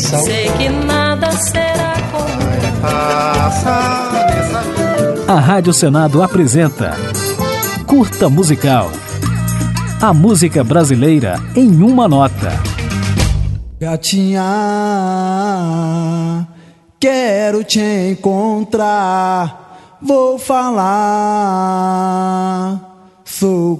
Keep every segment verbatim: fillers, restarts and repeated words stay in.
coração. Sei que nada será como passa nessa vida. A Rádio Senado apresenta Curta Musical. A música brasileira em uma nota. Gatinha, quero te encontrar, vou falar, sou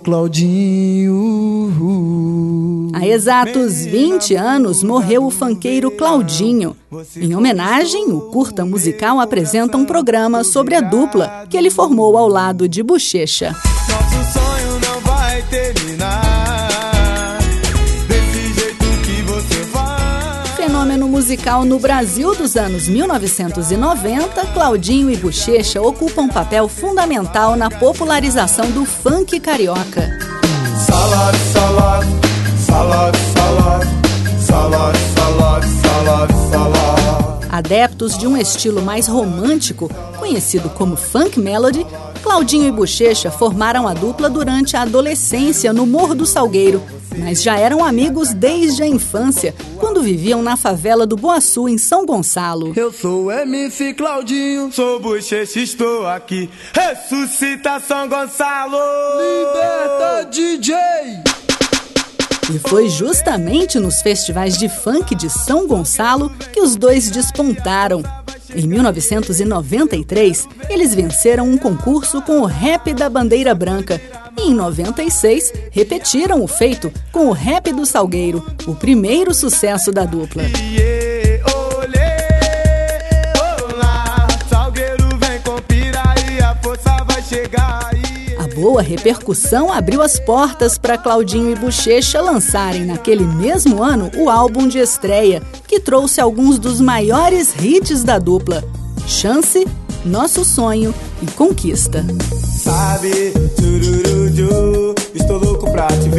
Claudinho. Há exatos vinte anos morreu o funkeiro Claudinho. Em homenagem, o Curta Musical apresenta um programa sobre a dupla que ele formou ao lado de Bochecha. Nosso sonho não vai terminar desse jeito que você faz. Fenômeno musical no Brasil dos anos mil novecentos e noventa, Claudinho e Bochecha ocupam um papel fundamental na popularização do funk carioca. Salad, salad, salad, salad, salad, salad, salad, salad. Adeptos de um estilo mais romântico, conhecido como funk melody, Claudinho e Bochecha formaram a dupla durante a adolescência no Morro do Salgueiro, mas já eram amigos desde a infância, quando viviam na favela do Boaçu, em São Gonçalo. Eu sou M C Claudinho, sou Bochecha, estou aqui. Ressuscita São Gonçalo, Liberta D J! E foi justamente nos festivais de funk de São Gonçalo que os dois despontaram. Em mil novecentos e noventa e três, eles venceram um concurso com o Rap da Bandeira Branca. E em noventa e seis, repetiram o feito com o Rap do Salgueiro, o primeiro sucesso da dupla. A boa repercussão abriu as portas para Claudinho e Bochecha lançarem naquele mesmo ano o álbum de estreia, que trouxe alguns dos maiores hits da dupla: Chance, Nosso Sonho e Conquista. Sabe, tchururuju, estou louco pra te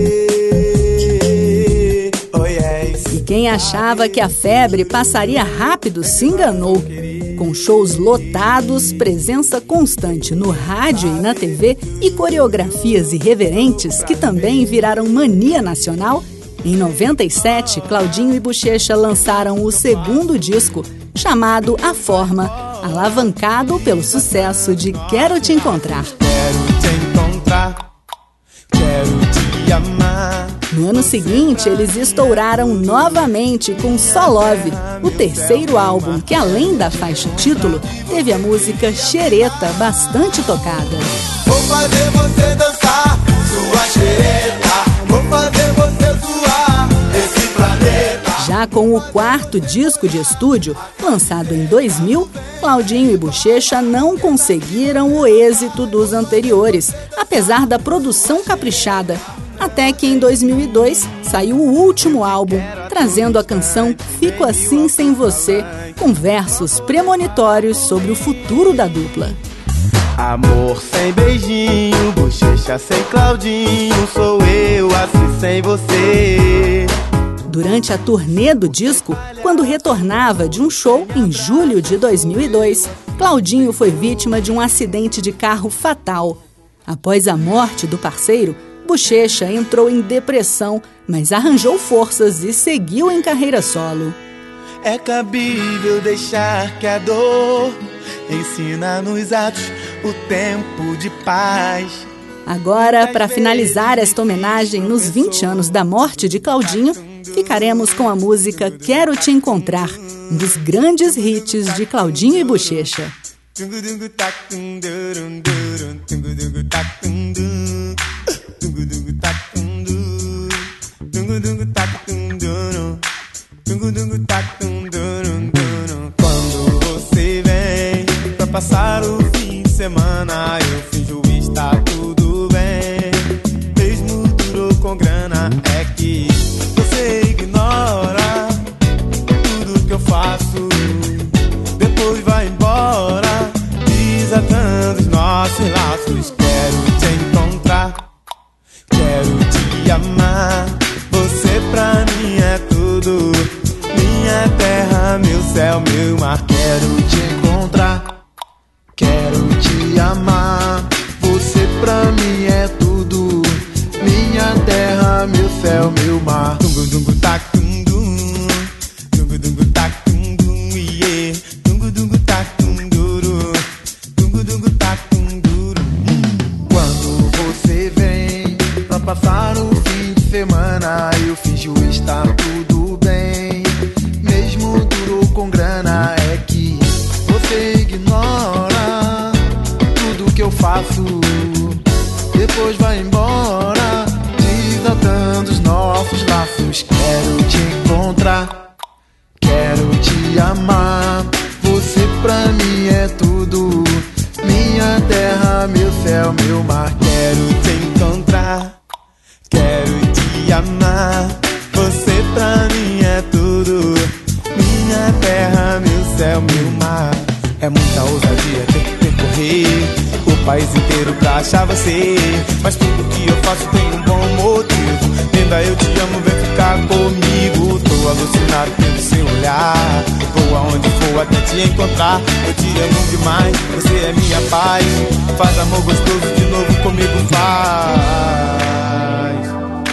ver. Oh yes. E quem achava que a febre passaria rápido se enganou. Com shows lotados, presença constante no rádio e na T V e coreografias irreverentes que também viraram mania nacional, em noventa e sete, Claudinho e Bochecha lançaram o segundo disco, chamado A Forma, alavancado pelo sucesso de Quero Te Encontrar. Quero te encontrar, quero te amar. No ano seguinte, eles estouraram novamente com Só Love, o terceiro álbum que, além da faixa título, teve a música Xereta, bastante tocada. Vou fazer você dançar, sua xereta. Vou fazer você zoar esse planeta. Já com o quarto disco de estúdio, lançado em dois mil, Claudinho e Bochecha não conseguiram o êxito dos anteriores, apesar da produção caprichada. Até que em dois mil e dois saiu o último álbum, trazendo a canção Fico Assim Sem Você, com versos premonitórios sobre o futuro da dupla. Amor sem beijinho, Bochecha sem Claudinho, sou eu assim sem você. Durante a turnê do disco, quando retornava de um show em julho de dois mil e dois, Claudinho foi vítima de um acidente de carro fatal. Após a morte do parceiro, Bochecha entrou em depressão, mas arranjou forças e seguiu em carreira solo. É cabível deixar que a dor ensina nos atos o tempo de paz. Agora, para finalizar esta homenagem nos vinte anos da morte de Claudinho, ficaremos com a música Quero Te Encontrar, um dos grandes hits de Claudinho e Bochecha. Quando você vem pra passar o fim de semana, eu finjo estar tudo bem. Mesmo duro com grana, é que você ignora tudo que eu faço. Depois vai embora, desatando os nossos laços. Quero te encontrar, quero te amar. Você pra mim é tudo, minha terra, meu céu, meu mar. Quero te encontrar, quero te amar. Você pra mim é tudo, minha terra, meu céu, meu mar. semana eu finjo estar tudo bem. Mesmo duro com grana, é que você ignora tudo que eu faço. Depois vai embora, desatando os nossos laços. Quero te encontrar, quero te amar. Você pra mim é tudo, minha terra, meu céu, meu mar. Quero te encontrar, quero te amar. Você pra mim é tudo, minha terra, meu céu, meu mar. É muita ousadia ter que percorrer o país inteiro pra achar você. Mas tudo que eu faço tem um bom motivo. Linda, eu te amo, vem ficar comigo. Tô alucinado pelo seu olhar. Vou aonde for até te encontrar. Eu te amo demais, você é minha paz. Faz amor gostoso de novo comigo, faz.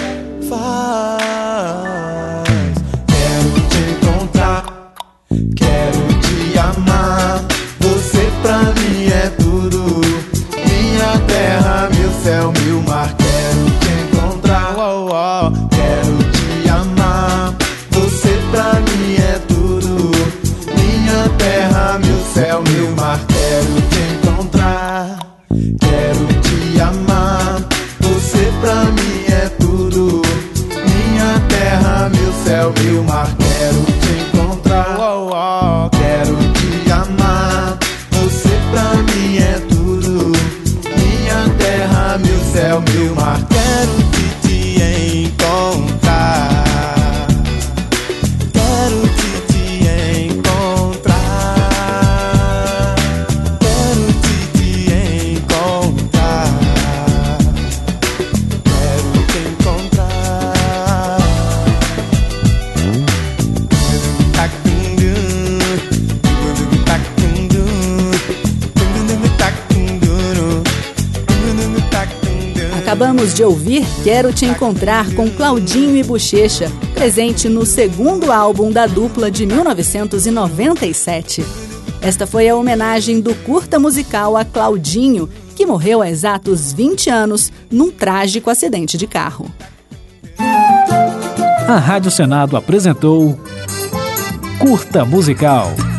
Faz. Quero te encontrar, quero te amar. Você pra mim é tudo, minha terra, meu céu, meu mar. Quero te encontrar, Oh, oh. quero te amar. Você pra mim é tudo, minha terra, meu céu, meu mar. Quero te encontrar, quero te amar. Você pra mim é tudo, minha terra, meu céu, meu mar. Quero te encontrar, Oh, oh. quero te amar. Você pra mim é tudo, minha terra, meu céu, meu mar. Quero te, te encontrar. Quero te, te encontrar. Quero te, te encontrar. Quero te encontrar. Acabamos de ouvir Quero Te Encontrar com Claudinho e Bochecha, presente no segundo álbum da dupla de mil novecentos e noventa e sete. Esta foi a homenagem do curta musical a Claudinho, que morreu há exatos vinte anos num trágico acidente de carro. A Rádio Senado apresentou Curta Musical.